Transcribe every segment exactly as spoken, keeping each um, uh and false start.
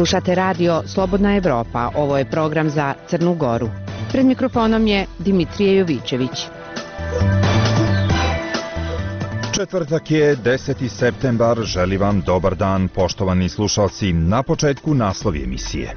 Slušate radio Slobodna Evropa, ovo je program za Crnu Goru. Pred mikrofonom je Dimitrije Jovićević. Četvrtak je deseti septembar, želim vam dobar dan, poštovani slušalci, na početku naslovi emisije.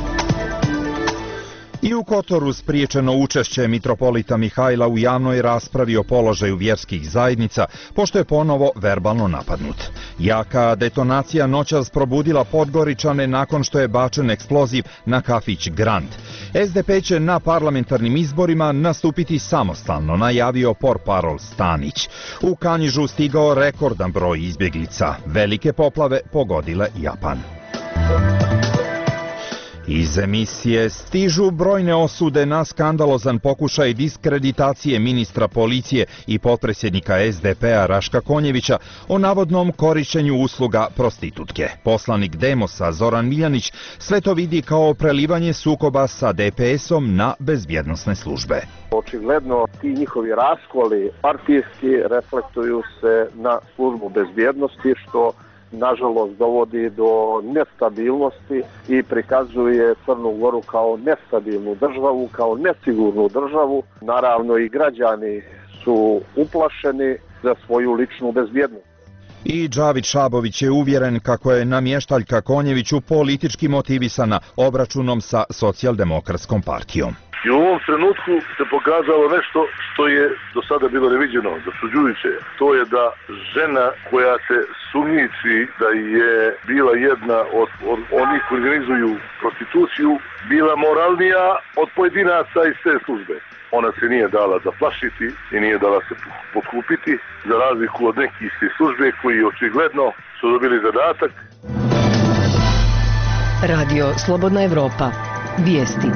I u Kotoru spriječeno učešće mitropolita Mihajla u javnoj raspravi o položaju vjerskih zajednica, pošto je ponovo verbalno napadnut. Jaka detonacija noćas probudila Podgoričane nakon što je bačen eksploziv na kafić Grand. S D P će na parlamentarnim izborima nastupiti samostalno, najavio portparol Stanić. U Kanjižu stigao rekordan broj izbjeglica. Velike poplave pogodile Japan. Iz emisije stižu brojne osude na skandalozan pokušaj diskreditacije ministra policije i potpredsjednika S D P-a Raška Konjevića o navodnom korišćenju usluga prostitutke. Poslanik Demosa Zoran Miljanić sve to vidi kao prelivanje sukoba sa D P S-om na bezbjednosne službe. Očigledno ti njihovi raskoli partijski reflektuju se na službu bezbjednosti, što nažalost dovodi do nestabilnosti i prikazuje Crnu Goru kao nestabilnu državu, kao nesigurnu državu. Naravno i građani su uplašeni za svoju ličnu bezbjednost. I Džavid Šabović je uvjeren kako je namještaljka Konjeviću politički motivisana obračunom sa socijaldemokratskom partijom. I u ovom trenutku se pokazalo nešto što je do sada bilo neviđeno, začuđujuće. To je da žena koja se sumnjiči da je bila jedna od, od onih koji organizuju prostituciju, bila moralnija od pojedinaca iz te službe. Ona se nije dala zaplašiti i nije dala se potkupiti, za razliku od nekih iz službe koji očigledno su dobili zadatak. Radio Slobodna Evropa. Vijesti.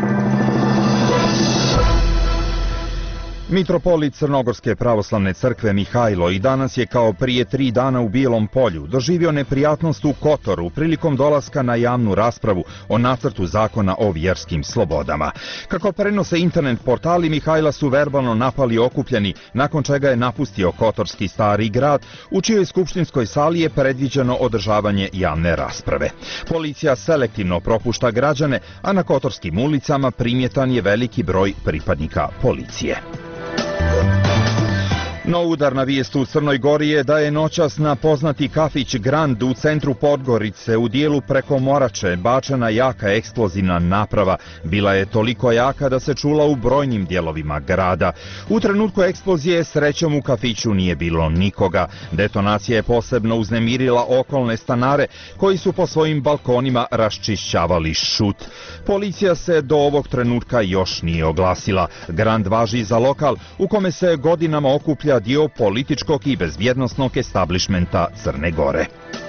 Mitropolit Crnogorske pravoslavne crkve Mihajlo i danas je kao prije tri dana u Bijelom polju doživio neprijatnost u Kotoru prilikom dolaska na javnu raspravu o nacrtu zakona o vjerskim slobodama. Kako prenose internet portali, Mihajla su verbalno napali okupljeni, nakon čega je napustio Kotorski Stari grad, u čijoj skupštinskoj sali je predviđeno održavanje javne rasprave. Policija selektivno propušta građane, a na kotorskim ulicama primjetan je veliki broj pripadnika policije. No udarna vijest u Crnoj Gori je da je noćas na poznati kafić Grand u centru Podgorice u dijelu preko Morače bačena jaka eksplozivna naprava. Bila je toliko jaka da se čula u brojnim dijelovima grada. U trenutku eksplozije srećom u kafiću nije bilo nikoga. Detonacija je posebno uznemirila okolne stanare koji su po svojim balkonima raščišćavali šut. Policija se do ovog trenutka još nije oglasila. Grand važi za lokal u kome se godinama okuplja dio političkog i bezbjednosnog establišmenta Crne Gore.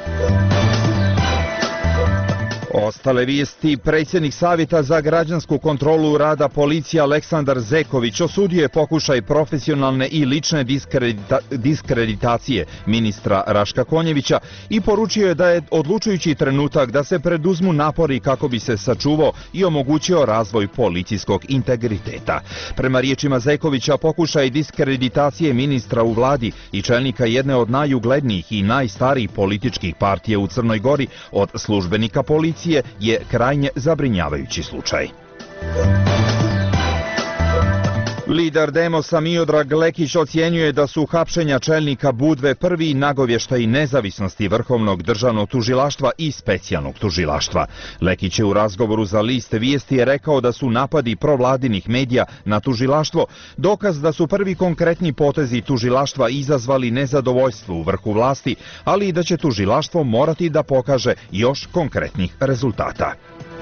Ostale vijesti, predsjednik Savjeta za građansku kontrolu rada policije Aleksandar Zeković osudio je pokušaj profesionalne i lične diskredita, diskreditacije ministra Raška Konjevića i poručio je da je odlučujući trenutak da se preduzmu napori kako bi se sačuvao i omogućio razvoj policijskog integriteta. Prema riječima Zekovića, pokušaj diskreditacije ministra u vladi i čelnika jedne od najuglednijih i najstarijih političkih partija u Crnoj Gori od službenika policije je krajnje zabrinjavajući slučaj. Lider Demosa Miodrag Lekić ocjenjuje da su hapšenja čelnika Budve prvi nagovještaj nezavisnosti Vrhovnog državnog tužilaštva i specijalnog tužilaštva. Lekić je u razgovoru za list Vijesti rekao da su napadi provladinih medija na tužilaštvo dokaz da su prvi konkretni potezi tužilaštva izazvali nezadovoljstvo u vrhu vlasti, ali i da će tužilaštvo morati da pokaže još konkretnih rezultata.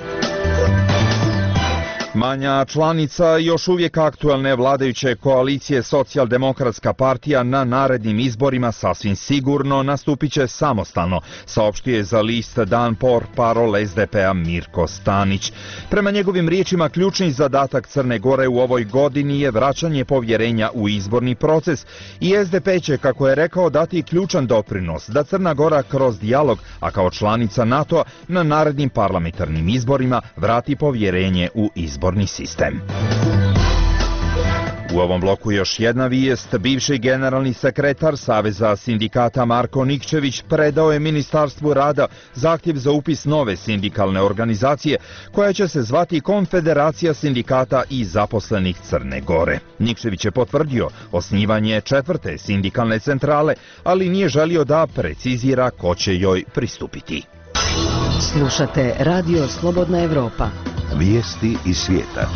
Manja članica još uvijek aktualne vladajuće koalicije Socijaldemokratska partija na narednim izborima sasvim sigurno nastupit će samostalno, saopštio je za list Dan portparol S D P-a Mirko Stanić. Prema njegovim riječima, ključni zadatak Crne Gore u ovoj godini je vraćanje povjerenja u izborni proces i S D P će, kako je rekao, dati ključan doprinos da Crna Gora kroz dijalog, a kao članica NATO-a, na narednim parlamentarnim izborima vrati povjerenje u izborni sistem. U ovom bloku još jedna vijest. Bivši generalni sekretar Saveza sindikata Marko Nikčević predao je Ministarstvu rada zahtjev za upis nove sindikalne organizacije koja će se zvati Konfederacija sindikata i zaposlenih Crne Gore. Nikčević je potvrdio osnivanje četvrte sindikalne centrale, ali nije želio da precizira ko će joj pristupiti. Slušate Radio Slobodna Evropa. Vijesti iz svijeta.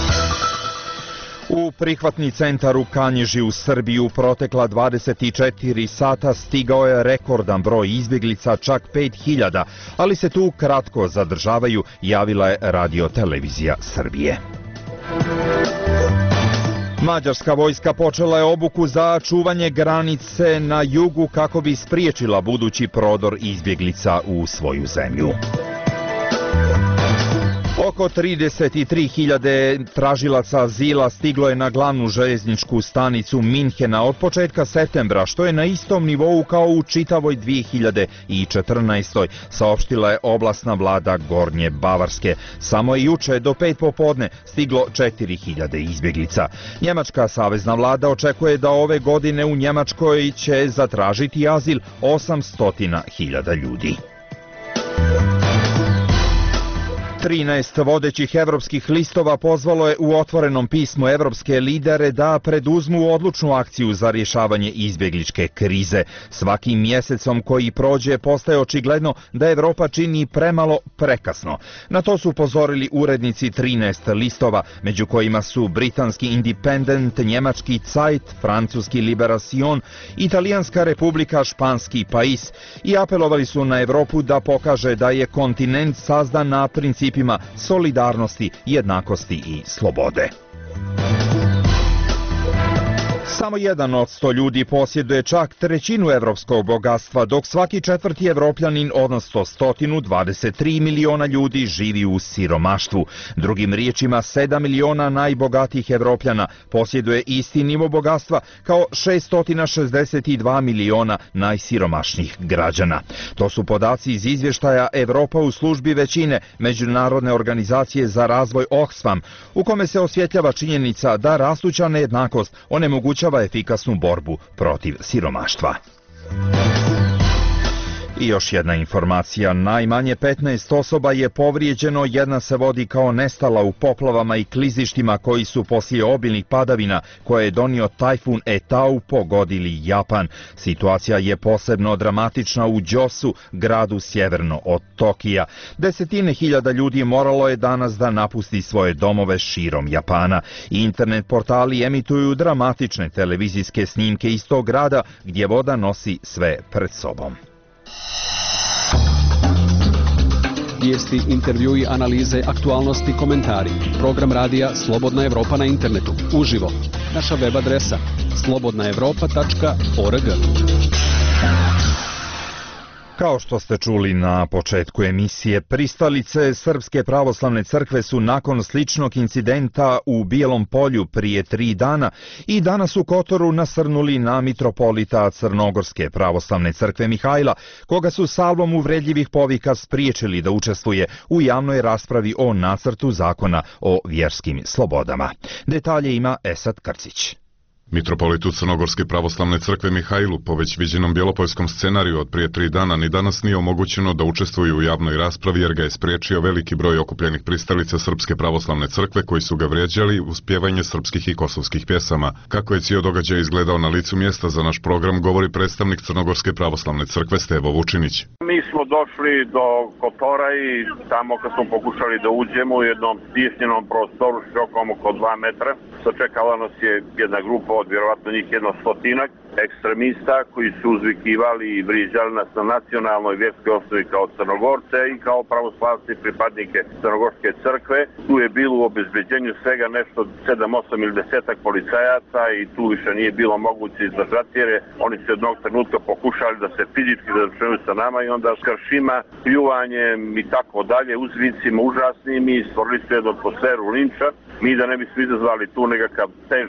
U prihvatni centar u Kanjiži u Srbiji u protekla dvadeset četiri sata stigao je rekordan broj izbjeglica, čak pet hiljada, ali se tu kratko zadržavaju, javila je Radio-televizija Srbije. Mađarska vojska počela je obuku za čuvanje granice na jugu kako bi spriječila budući prodor izbjeglica u svoju zemlju. Oko trideset tri hiljade tražilaca azila stiglo je na glavnu željezničku stanicu Minhena od početka septembra, što je na istom nivou kao u čitavoj dvije hiljade četrnaestoj. saopštila je oblastna vlada Gornje Bavarske. Samo je juče do pet popodne stiglo četiri hiljade izbjeglica. Njemačka savezna vlada očekuje da ove godine u Njemačkoj će zatražiti azil osamsto hiljada ljudi. trinaest vodećih evropskih listova pozvalo je u otvorenom pismu evropske lidere da preduzmu odlučnu akciju za rješavanje izbjegličke krize. Svakim mjesecom koji prođe postaje očigledno da Evropa čini premalo prekasno. Na to su upozorili urednici trinaest listova, među kojima su britanski Independent, njemački Zeit, francuski Liberation, italijanska Republika, španski Pais, i apelovali su na Evropu da pokaže da je kontinent sazdan na principu solidarnosti, jednakosti i slobode. Samo jedan od sto ljudi posjeduje čak trećinu evropskog bogatstva, dok svaki četvrti evropljanin, odnosno sto dvadeset tri miliona ljudi, živi u siromaštvu. Drugim riječima, sedam miliona najbogatijih evropljana posjeduje isti nivo bogatstva kao šesto šezdeset dva miliona najsiromašnijih građana. To su podaci iz izvještaja Evropa u službi većine Međunarodne organizacije za razvoj Oxfam, u kome se osvjetljava činjenica da rastuća nejednakost onemogućava efikasnu borbu protiv siromaštva. I još jedna informacija, najmanje petnaest osoba je povrijeđeno, jedna se vodi kao nestala u poplavama i klizištima koji su poslije obilnih padavina koje je donio tajfun Etau pogodili Japan. Situacija je posebno dramatična u Djosu, gradu sjeverno od Tokija. Desetine hiljada ljudi moralo je danas da napusti svoje domove širom Japana. Internet portali emituju dramatične televizijske snimke iz tog grada gdje voda nosi sve pred sobom. Vijesti, intervjui, analize, aktualnosti, komentari. Program radija Slobodna Evropa na internetu. Uživo. Naša web adresa slobodna evropa tačka org. Kao što ste čuli na početku emisije, pristalice Srpske pravoslavne crkve su nakon sličnog incidenta u Bijelom Polju prije tri dana i danas u Kotoru nasrnuli na mitropolita Crnogorske pravoslavne crkve Mihajla, koga su salvom uvredljivih povika spriječili da učestvuje u javnoj raspravi o nacrtu zakona o vjerskim slobodama. Detalje ima Esad Krcić. Mitropolitu Crnogorske pravoslavne crkve Mihajlu po već viđenom bjelopoljskom scenariju od prije tri dana ni danas nije omogućeno da učestvuju u javnoj raspravi jer ga je spriječio veliki broj okupljenih pristalica Srpske pravoslavne crkve koji su ga vrijeđali uz pjevanje srpskih i kosovskih pjesama. Kako je cijel događaj izgledao na licu mjesta, za naš program govori predstavnik Crnogorske pravoslavne crkve Stevo Vučinić. Mi smo došli do Kotora i tamo kad smo pokušali da uđemo u jednom stisnjenom prostoru širokom oko dva metra, sačekala nas je jedna grupa od vjerovatno njih jedno stotinak ekstremista koji su uzvikivali i vrijeđali nas na nacionalnoj vjerskoj osnovi kao Crnogorce i kao pravoslavci pripadnike Crnogorske crkve. Tu je bilo u obezbeđenju svega nešto sedam, osam ili desetak policajaca i tu više nije bilo moguće izdržati jer oni su jednog trenutka pokušali da se fizički završaju sa nama i onda s kršima, pljuvanjem i tako dalje, uzvicima užasnim i stvorili su jednu atmosferu linča. Mi da ne bismo izazvali tu nekakav težak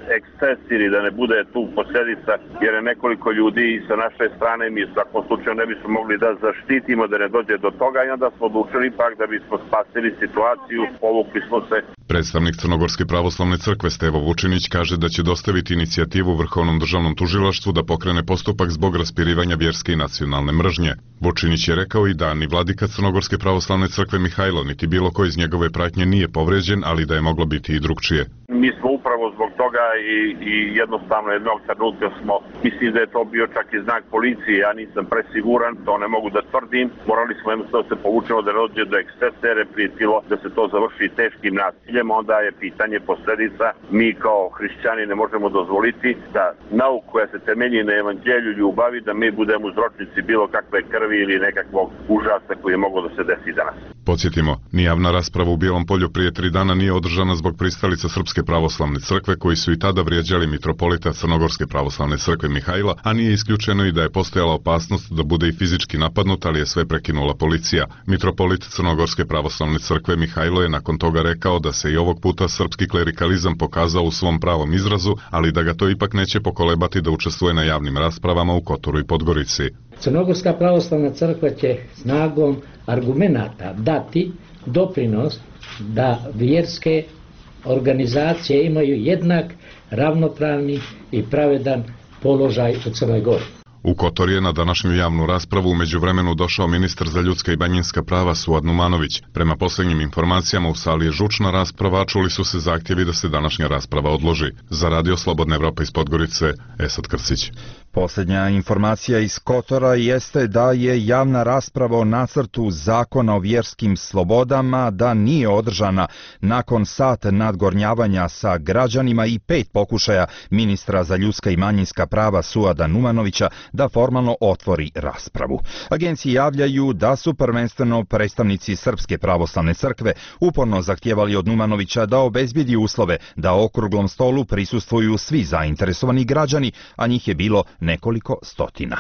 eksces ili da ne bude tu posljedica, jer je nekoliko ljudi sa naše strane, mi u svakom slučaju ne bismo mogli da zaštitimo da ne dođe do toga i onda smo odlučili ipak da bismo spasili situaciju, povukli smo se. Predstavnik Crnogorske pravoslavne crkve Stevo Vučinić kaže da će dostaviti inicijativu Vrhovnom državnom tužilaštvu da pokrene postupak zbog raspirivanja vjerske i nacionalne mržnje. Vučinić je rekao i da ni vladika Crnogorske pravoslavne crkve Mihajlo niti bilo ko iz njegove pratnje nije povređen, ali da je moglo biti i drugčije. Mi smo upravo zbog toga i, i jednostavno jednog trenutka smo, mislim da je to bio čak i znak policije, ja nisam presiguran, to ne mogu da tvrdim, morali smo jednostavno se povučeno da dođe do ekscesa jer je prijetilo da se to završi teškim nasiljem, onda je pitanje posljedica. Mi kao hrišćani ne možemo dozvoliti da nauku koja se temelji na evanđelju ljubavi, da mi budemo uzročnici bilo kakve krvi ili nekakvog užasa koji je moglo da se desi danas. Podsjetimo, ni javna rasprava u Bijelom Polju prije tri dana nije održana zbog pristalica Srpske pravoslavne crkve koji su i tada vrijeđali mitropolita Crnogorske pravoslavne crkve Mihajla, a nije isključeno i da je postojala opasnost da bude i fizički napadnut, ali je sve prekinula policija. Mitropolit Crnogorske pravoslavne crkve Mihajlo je nakon toga rekao da se i ovog puta srpski klerikalizam pokazao u svom pravom izrazu, ali da ga to ipak neće pokolebati da učestvuje na javnim raspravama u Kotoru i Podgorici. Crnogorska pravoslavna crkva će snagom argumenata dati doprinos da vjerske organizacije imaju jednak, ravnopravni i pravedan položaj u Crnoj Gori. U Kotor je na današnju javnu raspravu u međuvremenu došao ministar za ljudska i manjinska prava Suad Numanović. Prema posljednjim informacijama u sali je žučna rasprava, a čuli su se zahtjevi da se današnja rasprava odloži. Za Radio Slobodna Evropa iz Podgorice, Esad Krsić. Posljednja informacija iz Kotora jeste da je javna rasprava o nacrtu zakona o vjerskim slobodama da nije održana nakon sat nadgornjavanja sa građanima i pet pokušaja ministra za ljudska i manjinska prava Suada Numanovića da formalno otvori raspravu. Agenciji javljaju da su prvenstveno predstavnici Srpske pravoslavne crkve uporno zahtijevali od Numanovića da obezbijedi uslove da okruglom stolu prisustvuju svi zainteresovani građani, a njih je bilo nekoliko stotina.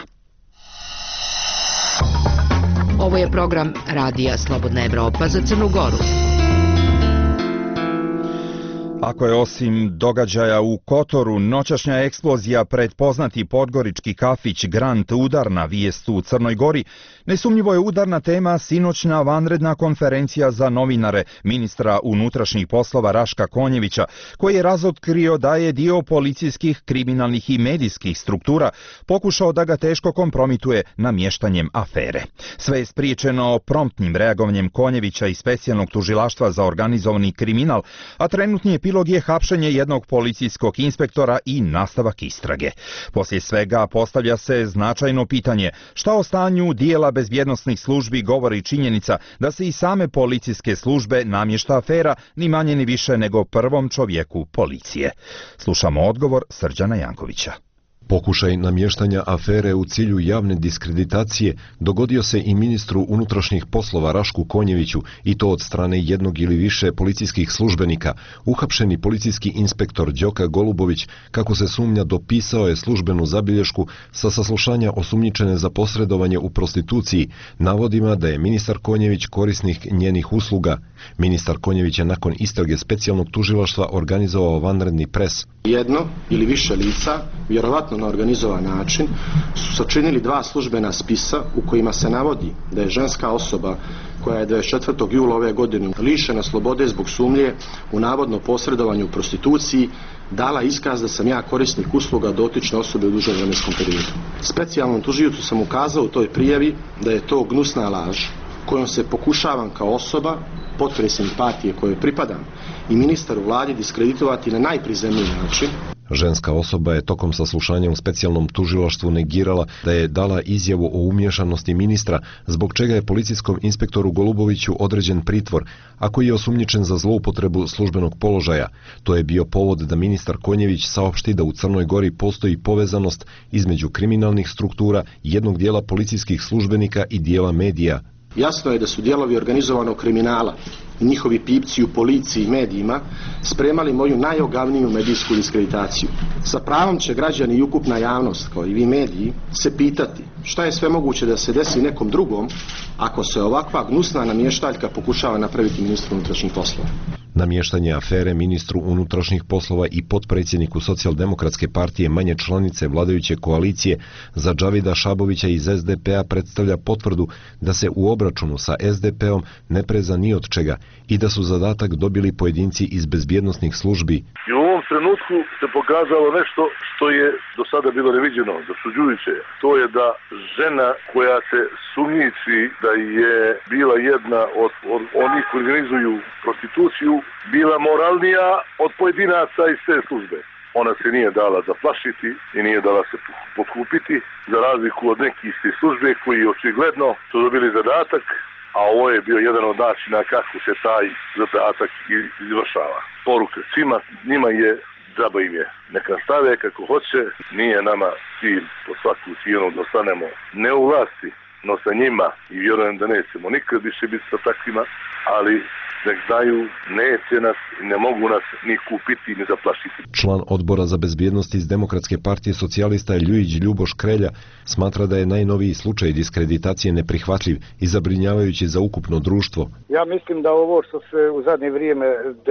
Ovo je program Radija Slobodna Evropa za Crnu Goru. Ako je osim događaja u Kotoru noćašnja eksplozija pred poznati podgorički kafić Grand udarna vijest u Crnoj Gori, nesumnjivo je udarna tema sinoćna vanredna konferencija za novinare ministra unutrašnjih poslova Raška Konjevića, koji je razotkrio da je dio policijskih, kriminalnih i medijskih struktura pokušao da ga teško kompromituje namještanjem afere. Sve je spriječeno promptnim reagovanjem Konjevića i specijalnog tužilaštva za organizovani kriminal, a trenutni epilog je hapšenje jednog policijskog inspektora i nastavak istrage. Poslije svega postavlja se značajno pitanje šta o stanju dijela bezbjednosnih službi govori činjenica da se i same policijske službe namješta afera ni manje ni više nego prvom čovjeku policije. Slušamo odgovor Srđana Jankovića. Pokušaj namještanja afere u cilju javne diskreditacije dogodio se i ministru unutrašnjih poslova Rašku Konjeviću, i to od strane jednog ili više policijskih službenika. Uhapšeni policijski inspektor Đoka Golubović, kako se sumnja, dopisao je službenu zabilješku sa saslušanja osumnjičene za posredovanje u prostituciji, navodima da je ministar Konjević korisnik njenih usluga. Ministar Konjević je nakon istrage specijalnog tužilaštva organizovao vanredni pres. Jedno ili više lica, vjerovatno na organizovan način, su sačinili dva službena spisa u kojima se navodi da je ženska osoba koja je dvadeset četvrtog jula ove godine lišena slobode zbog sumnje u navodno posredovanju u prostituciji dala iskaz da sam ja korisnik usluga dotične osobe u dužem vremenskom periodu. Specijalnom tužiocu sam ukazao u toj prijavi da je to gnusna laž kojom se pokušavam kao osoba, potpredsjednik partije kojoj pripadam i ministar u vladi diskreditovati na najprizemniji način. Ženska osoba je tokom saslušanja u specijalnom tužilaštvu negirala da je dala izjavu o umiješanosti ministra, zbog čega je policijskom inspektoru Goluboviću određen pritvor, a koji je osumnjičen za zloupotrebu službenog položaja. To je bio povod da ministar Konjević saopšti da u Crnoj Gori postoji povezanost između kriminalnih struktura, jednog dijela policijskih službenika i dijela medija. Jasno je da su dijelovi organizovanog kriminala i njihovi pipci u policiji i medijima spremali moju najogavniju medijsku diskreditaciju. Sa pravom će građani i ukupna javnost, kao i vi mediji, se pitati šta je sve moguće da se desi nekom drugom ako se ovakva gnusna namještaljka pokušava napraviti ministru unutrašnjih poslova. Namještanje afere ministru unutrašnjih poslova i potpredsjedniku Socijaldemokratske partije manje članice vladajuće koalicije za Džavida Šabovića iz es de pe a predstavlja potvrdu da se u obračunu sa es de pe om ne preza ni od čega i da su zadatak dobili pojedinci iz bezbjednosnih službi. I u ovom trenutku se pokazalo nešto što je do sada bilo neviđeno, zasuđujuće. To je da žena koja se sumnjiči da je bila jedna od, od onih koji organizuju prostituciju, bila moralnija od pojedinaca iz te službe. Ona se nije dala zaplašiti i nije dala se potkupiti, za razliku od nekih iz te službe koji očigledno su dobili zadatak, a ovo je bio jedan od načina kako se taj zadatak izvršava. Poruka svima, njima je džaba im je. Neka stave kako hoće, nije nama cilj po svaku cijenu da ostanemo ne u vlasti, no sa njima i vjerujem da nećemo nikad više biti sa takvima, ali nek znaju, neće nas i ne mogu nas ni kupiti ni zaplašiti. Član odbora za bezbjednost iz Demokratske partije socijalista Ljujić Ljuboš Krelja smatra da je najnoviji slučaj diskreditacije neprihvatljiv i zabrinjavajući za ukupno društvo. Ja mislim da ovo što se u zadnje vrijeme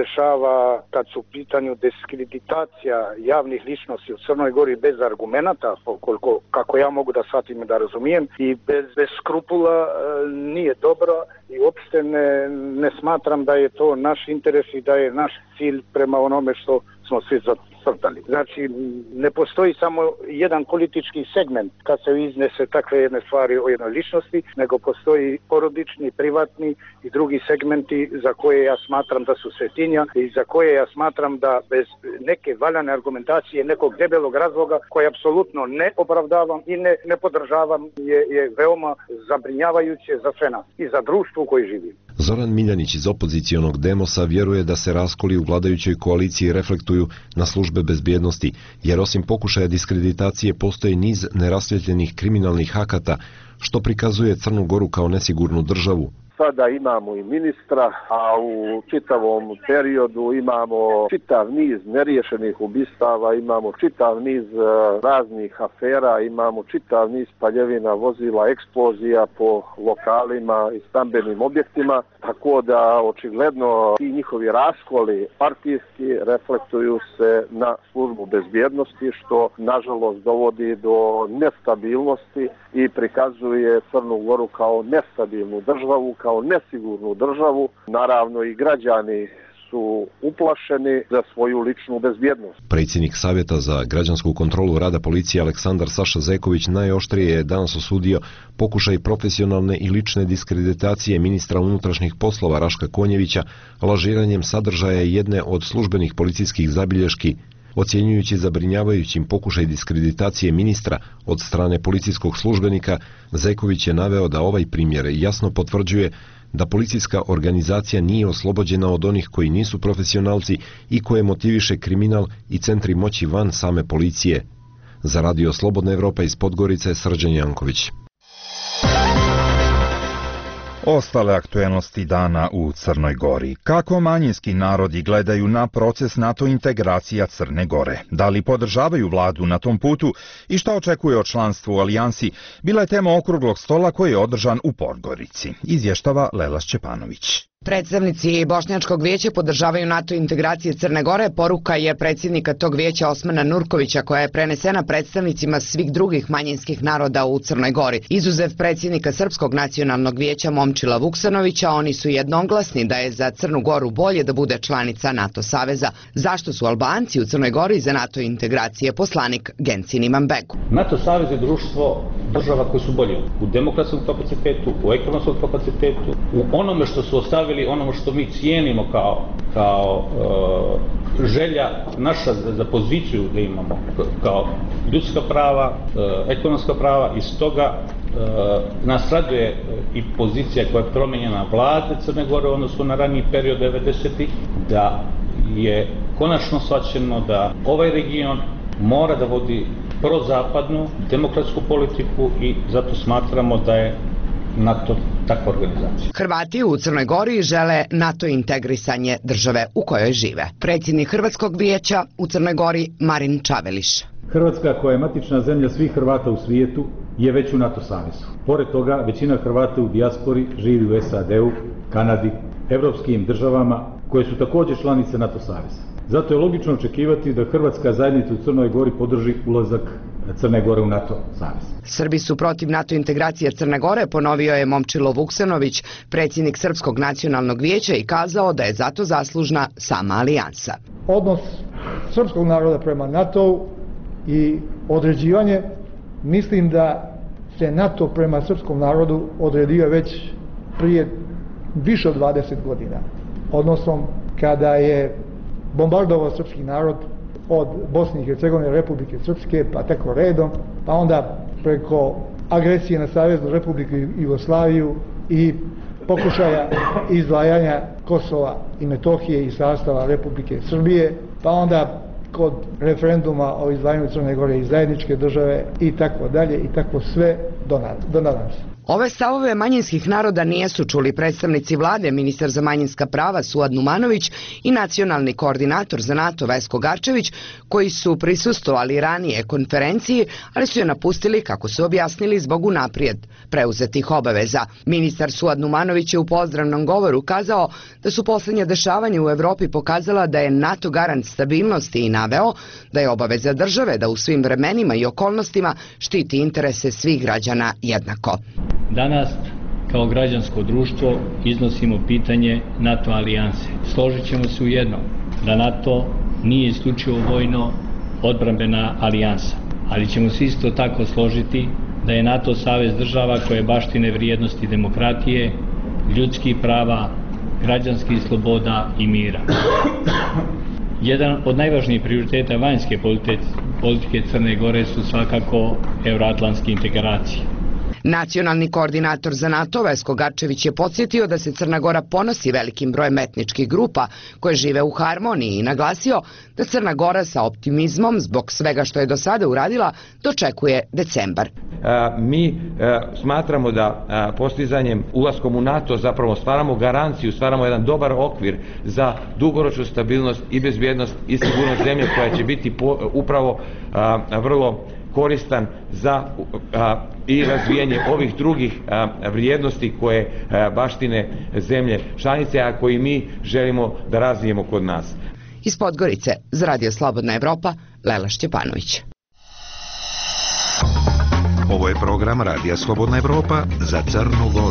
dešava kad su u pitanju diskreditacija javnih ličnosti u Crnoj Gori bez argumenata, koliko, kako ja mogu da shvatim i da razumijem, i bez, bez skrupula nije dobro i uopšte ne, ne smatram da je to naš interes i da je naš cilj prema onome što smo svi zacrtali. Znači, ne postoji samo jedan politički segment kad se iznese takve jedne stvari o jednoj ličnosti, nego postoji porodični, privatni i drugi segmenti za koje ja smatram da su svetinja i za koje ja smatram da bez neke valjane argumentacije, nekog debelog razloga koje apsolutno ne opravdavam i ne, ne podržavam je, je veoma zabrinjavajuće za sve nas i za društvo u koje živim. Zoran Miljanić iz opozicijonog Demosa vjeruje da se raskoli u vladajućoj koaliciji reflektuju na službe bezbjednosti, jer osim pokušaja diskreditacije postoji niz nerasvjetljenih kriminalnih akata, što prikazuje Crnu Goru kao nesigurnu državu. Sada imamo i ministra, a u čitavom periodu imamo čitav niz neriješenih ubistava, imamo čitav niz raznih afera, imamo čitav niz paljevina vozila, eksplozija po lokalima i stambenim objektima, tako da očigledno ti njihovi raskoli partijski reflektuju se na službu bezbjednosti, što nažalost dovodi do nestabilnosti i prikazuje Crnu Goru kao nestabilnu državu, kao nesigurnu državu. Naravno i građani su uplašeni za svoju ličnu bezbjednost. Predsjednik Savjeta za građansku kontrolu rada policije Aleksandar Saša Zeković najoštrije je danas osudio pokušaj profesionalne i lične diskreditacije ministra unutrašnjih poslova Raška Konjevića lažiranjem sadržaja jedne od službenih policijskih zabilješki. Ocjenjujući zabrinjavajućim pokušaj diskreditacije ministra od strane policijskog službenika, Zeković je naveo da ovaj primjer jasno potvrđuje da policijska organizacija nije oslobođena od onih koji nisu profesionalci i koje motiviše kriminal i centri moći van same policije. Za Radio Slobodna Evropa iz Podgorice, Srđan Janković. Ostale aktuelnosti dana u Crnoj Gori. Kako manjinski narodi gledaju na proces NATO integracija Crne Gore? Da li podržavaju vladu na tom putu i šta očekuje od članstva u alijansi? Bila je tema okruglog stola koji je održan u Podgorici. Izvještava Lela Šćepanović. Predstavnici Bošnjačkog vijeća podržavaju NATO integracije Crne Gore. Poruka je predsjednika tog vijeća Osmana Nurkovića koja je prenesena predstavnicima svih drugih manjinskih naroda u Crnoj Gori. Izuzev predsjednika Srpskog nacionalnog vijeća Momčila Vuksanovića, oni su jednoglasni da je za Crnu Goru bolje da bude članica NATO saveza. Zašto su Albanci u Crnoj Gori za NATO integracije? Poslanik Gencin Imambegu. NATO savez je društvo država koje su bolje u demokratskom kapacitetu, u ekonomskom kapacitetu, u onome što su ostavili, onome što mi cijenimo kao, kao e, želja naša za, za poziciju da imamo kao ljudska prava, e, ekonomska prava i stoga e, nas raduje i pozicija koja je promijenjena vlade Crne Gore u odnosu na raniji period devedesetih, da je konačno shvaćeno da ovaj region mora da vodi prozapadnu demokratsku politiku i zato smatramo da je NATO takva organizacija. Hrvati u Crnoj Gori žele NATO integrisanje države u kojoj žive. Predsjednik Hrvatskog vijeća u Crnoj Gori Marin Čaveliš. Hrvatska, koja je matična zemlja svih Hrvata u svijetu, je već u NATO savezu. Pored toga, većina Hrvata u dijaspori živi u S A D-u, Kanadi, evropskim državama koje su također članice NATO saveza. Zato je logično očekivati da Hrvatska zajednica u Crnoj Gori podrži ulazak Crne Gore u NATO savez. Srbi su protiv NATO integracije Crne Gore, ponovio je Momčilo Vuksanović, predsjednik Srpskog nacionalnog vijeća, i kazao da je zato zaslužna sama alijansa. Odnos srpskog naroda prema NATO-u i određivanje, mislim da se NATO prema srpskom narodu odredio već prije više od dvadeset godina. Odnosom kada je bombardovao srpski narod od Bosne i Hercegovine, Republike Srpske, pa tako redom, pa onda preko agresije na Saveznu Republiku Jugoslaviju i pokušaja izdvajanja Kosova i Metohije iz sastava Republike Srbije, pa onda kod referenduma o izdvajanju Crne Gore iz zajedničke države i tako dalje i tako sve do danas. Ove stavove manjinskih naroda nisu čuli predstavnici vlade, ministar za manjinska prava Suad Numanović i nacionalni koordinator za NATO Vesko Garčević, koji su prisustvovali ranije konferenciji, ali su je napustili, kako su objasnili, zbog unaprijed preuzetih obaveza. Ministar Suad Numanović je u pozdravnom govoru kazao da su posljednja dešavanja u Evropi pokazala da je NATO garant stabilnosti i naveo da je obaveza države da u svim vremenima i okolnostima štiti interese svih građana jednako. Danas, kao građansko društvo, iznosimo pitanje NATO alijanse. Složit ćemo se u jednom, da NATO nije isključivo vojno odbrambena alijansa, ali ćemo se isto tako složiti da je NATO savez država koje baštine vrijednosti demokratije, ljudskih prava, građanskih sloboda i mira. Jedan od najvažnijih prioriteta vanjske politike Crne Gore su svakako euroatlantske integracije. Nacionalni koordinator za NATO Vesko Garčević je podsjetio da se Crna Gora ponosi velikim brojem etničkih grupa koje žive u harmoniji i naglasio da Crna Gora sa optimizmom zbog svega što je do sada uradila dočekuje decembar. Mi smatramo da postizanjem ulaskom u NATO zapravo stvaramo garanciju, stvaramo jedan dobar okvir za dugoročnu stabilnost i bezbjednost i sigurnost zemlje koja će biti upravo vrlo koristan za a, i razvijanje ovih drugih a, vrijednosti koje a, baštine zemlje članice, a koji mi želimo da razvijemo kod nas. Iz Podgorice za Radio Slobodna Evropa, Lela Šćepanović. Ovo je program Radija Slobodna Evropa za Crnu Goru.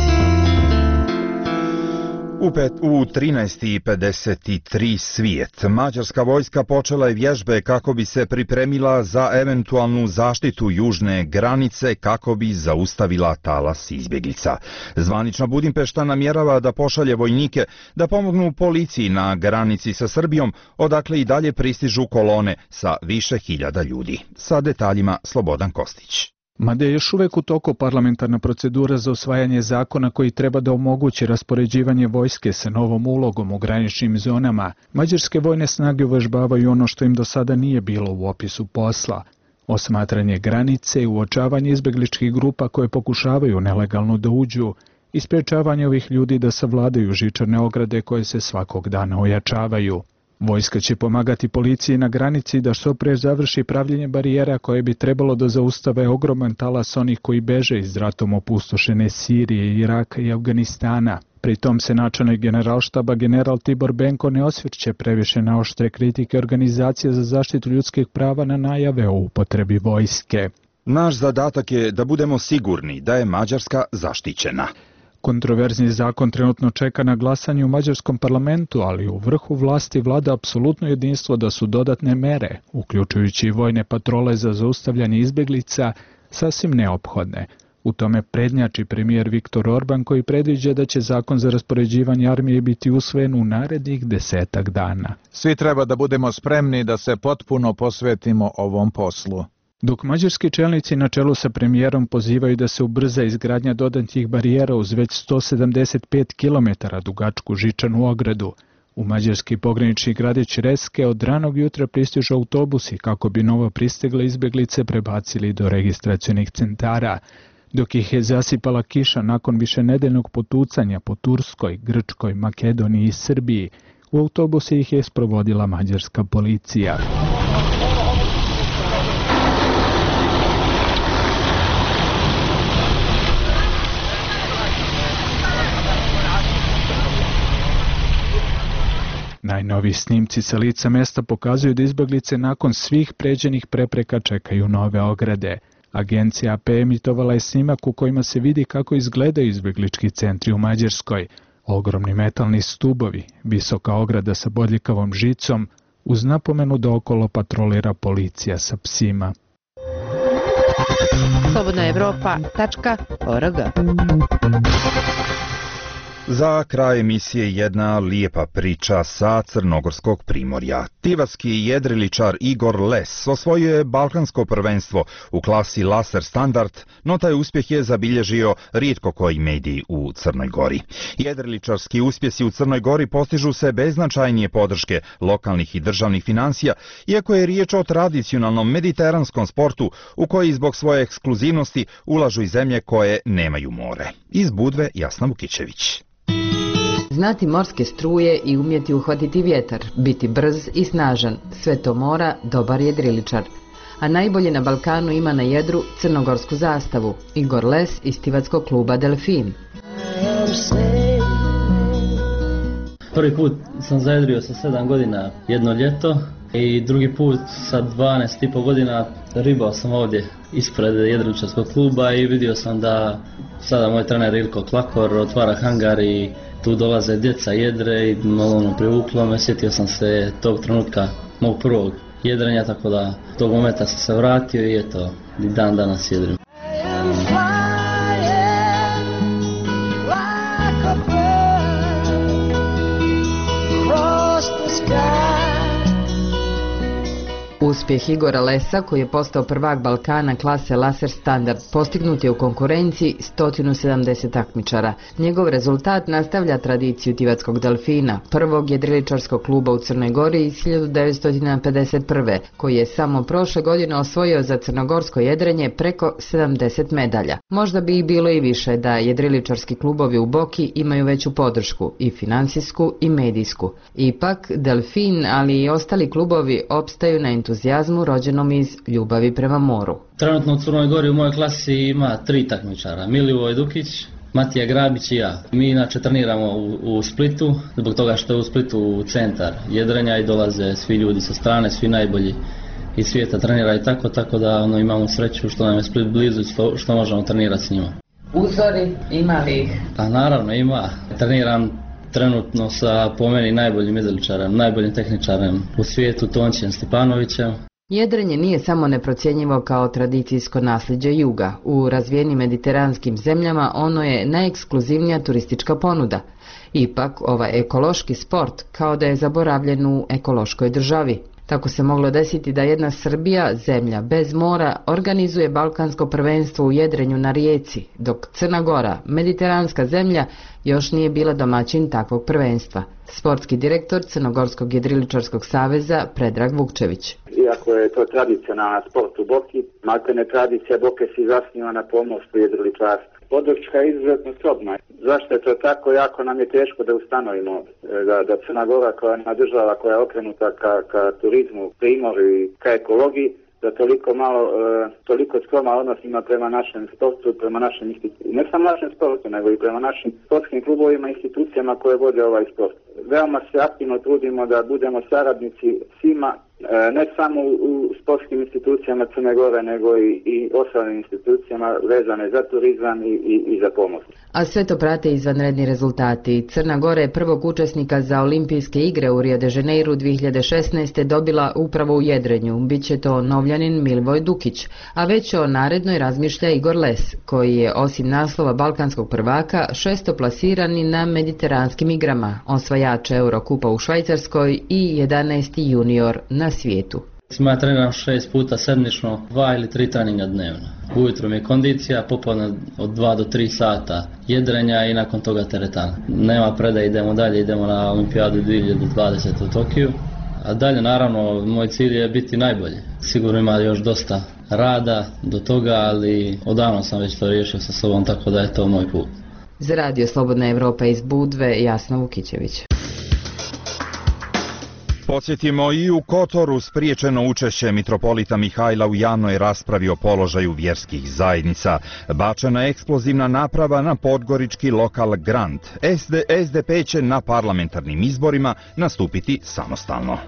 U, pet, u trinaest i pedeset tri svijet, mađarska vojska počela je vježbe kako bi se pripremila za eventualnu zaštitu južne granice kako bi zaustavila talas izbjeglica. Zvanična Budimpešta namjerava da pošalje vojnike da pomognu policiji na granici sa Srbijom, odakle i dalje pristižu kolone sa više hiljada ljudi. Sa detaljima Slobodan Kostić. Mada je još uvek u toku parlamentarna procedura za usvajanje zakona koji treba da omogući raspoređivanje vojske sa novom ulogom u graničnim zonama, mađarske vojne snage uvežbavaju ono što im do sada nije bilo u opisu posla. Osmatranje granice i uočavanje izbegličkih grupa koje pokušavaju nelegalno da uđu i sprečavanje ovih ljudi da savladaju žičane ograde koje se svakog dana ojačavaju. Vojska će pomagati policiji na granici da što pre završi pravljenje barijera koje bi trebalo da zaustave ogroman talas onih koji beže iz ratom opustošene Sirije, Iraka i Afganistana. Pritom se načelnik generalštaba general Tibor Benko ne osvrće previše na oštre kritike organizacije za zaštitu ljudskih prava na najave o upotrebi vojske. Naš zadatak je da budemo sigurni da je Mađarska zaštićena. Kontroverzni zakon trenutno čeka na glasanje u mađarskom parlamentu, ali u vrhu vlasti vlada apsolutno jedinstvo da su dodatne mere, uključujući i vojne patrole za zaustavljanje izbjeglica, sasvim neophodne. U tome prednjači premijer Viktor Orban koji predviđa da će zakon za raspoređivanje armije biti usvojen u narednih desetak dana. Svi treba da budemo spremni da se potpuno posvetimo ovom poslu. Dok mađarski čelnici na čelu sa premijerom pozivaju da se ubrza izgradnja dodatnih barijera uz već sto sedamdeset pet kilometara dugačku žičanu ogradu, u mađarski pogranični gradić Reske od ranog jutra pristižu autobusi kako bi novo pristigle izbjeglice prebacili do registracionih centara. dok ih je zasipala kiša nakon višenedeljnog potucanja po Turskoj, Grčkoj, Makedoniji i Srbiji. U autobuse ih je sprovodila mađarska policija. Najnoviji snimci sa lica mesta pokazuju da izbeglice nakon svih pređenih prepreka čekaju nove ograde. Agencija A P emitovala je snimak u kojima se vidi kako izgledaju izbeglički centri u Mađarskoj. Ogromni metalni stubovi, visoka ograda sa bodljikavom žicom, uz napomenu da okolo patrolira policija sa psima. slobodna evropa tačka org. Za kraj emisije jedna lijepa priča sa crnogorskog primorja. Tivatski jedriličar Igor Les osvojio je balkansko prvenstvo u klasi Laser Standard, no taj uspjeh je zabilježio rijetko koji medij u Crnoj Gori. Jedriličarski uspjesi u Crnoj Gori postižu se bez značajnije podrške lokalnih i državnih financija, iako je riječ o tradicionalnom mediteranskom sportu u koji zbog svoje ekskluzivnosti ulažu i zemlje koje nemaju more. Iz Budve Jasna Vukićević. Znati morske struje i umjeti uhvatiti vjetar, biti brz i snažan, sve to mora dobar jedriličar. A najbolje na Balkanu ima na jedru crnogorsku zastavu, Igor Les iz tivatskog kluba Delfin. Prvi put sam zajedrio sa sedam godina jedno ljeto i drugi put sa dvanaest i pol godina ribao sam ovdje ispred jedriličarskog kluba i vidio sam da sada moj trener Ilko Klakor otvara hangar i tu dolaze djeca jedre i malo ono privuklo me, sjetio sam se tog trenutka mog prvog jedrenja, tako da tog momenta sam se vratio i eto, i dan danas jedrim. Uspjeh Igora Lesa, koji je postao prvak Balkana klase Laser Standard, postignut je u konkurenciji sto sedamdeset takmičara. Njegov rezultat nastavlja tradiciju tivatskog Delfina, prvog jedriličarskog kluba u Crnoj Gori iz hiljadu devetsto pedeset prve, koji je samo prošle godine osvojio za crnogorsko jedrenje preko sedamdeset medalja. Možda bi ih bilo i više da jedriličarski klubovi u Boki imaju veću podršku, i financijsku i medijsku. Ipak, Delfin, ali i ostali klubovi opstaju na entuzijazmu rođenom iz ljubavi prema moru. Trenutno u Crnoj Gori u mojoj klasi ima tri takmičara, Milivoj Dukić, Matija Grabić i ja. Mi inače treniramo u, u Splitu, zbog toga što je u Splitu centar jedrenja i dolaze svi ljudi sa strane, svi najbolji iz svijeta trenira i tako, tako da ono, imamo sreću što nam je Split blizu, što, što možemo trenirati s njima. Uzori, ima li ih? Pa naravno ima. Treniram trenutno sa po meni najboljim jedriličarem, najboljim tehničarem u svijetu, Tončijem Stipanovićem. Jedrenje nije samo neprocjenjivo kao tradicijsko nasljeđe juga. U razvijenim mediteranskim zemljama ono je najekskluzivnija turistička ponuda. Ipak, ovaj ekološki sport kao da je zaboravljen u ekološkoj državi. Tako se moglo desiti da jedna Srbija, zemlja bez mora, organizuje balkansko prvenstvo u jedrenju na rijeci, dok Crna Gora, mediteranska zemlja, još nije bila domaćin takvog prvenstva. Sportski direktor Crnogorskog jedriličarskog saveza Predrag Vukčević. Iako je to tradicionalna sport u Boki, maltene tradicija Boke se zasniva na pomorstvu i jedriličarstvu. Podrška je izuzetno slobna. Zašto je to tako? Jako nam je teško da ustanovimo da, da Crna Gora kao jedna država koja je okrenuta ka, ka turizmu, primorju i ka ekologiji, da toliko malo, e, toliko skroma odnos ima prema našem sportu, prema našem institucijama, ne samo našem sportu, nego i prema našim sportskim klubovima i institucijama koje vode ovaj sport. Veoma se aktivno trudimo da budemo saradnici svima, e, ne samo u, u sportskim institucijama Crne Gore, nego i, i ostalim institucijama vezane za turizam i, i, i za pomorstvo. A sve to prate izvanredni rezultati. Crna Gora je prvog učesnika za olimpijske igre u Rio de Janeiru dvije hiljade šesnaeste. dobila upravo u jedrenju. Biće to Novljanin Milivoj Dukić, a već o narednoj razmišlja Igor Les, koji je osim naslova balkanskog prvaka šestoplasirani na mediteranskim igrama, osvajač Eurokupa u Švajcarskoj i jedanaesti junior na svijetu. Ja treniram šest puta sedmično, dva ili tri treninga dnevno. Ujutro mi je kondicija, popodne od dva do tri sata jedrenja i nakon toga teretana. Nema predaje, idemo dalje, idemo na olimpijadu dvije hiljade dvadesete u Tokiju. A dalje naravno moj cilj je biti najbolji. Sigurno ima još dosta rada do toga, ali odavno sam već to riješio sa sobom, tako da je to moj put. Za Radio Slobodna Evropa iz Budve, Jasna Vukićević. Podsjetimo, i u Kotoru spriječeno učešće mitropolita Mihajla u javnoj raspravi o položaju vjerskih zajednica. Bačena je eksplozivna naprava na podgorički lokal Grand. S D P će na parlamentarnim izborima nastupiti samostalno.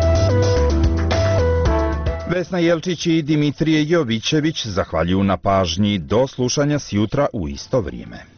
Vesna Jelčić i Dimitrije Jovićević zahvaljuju na pažnji. Do slušanja sjutra u isto vrijeme.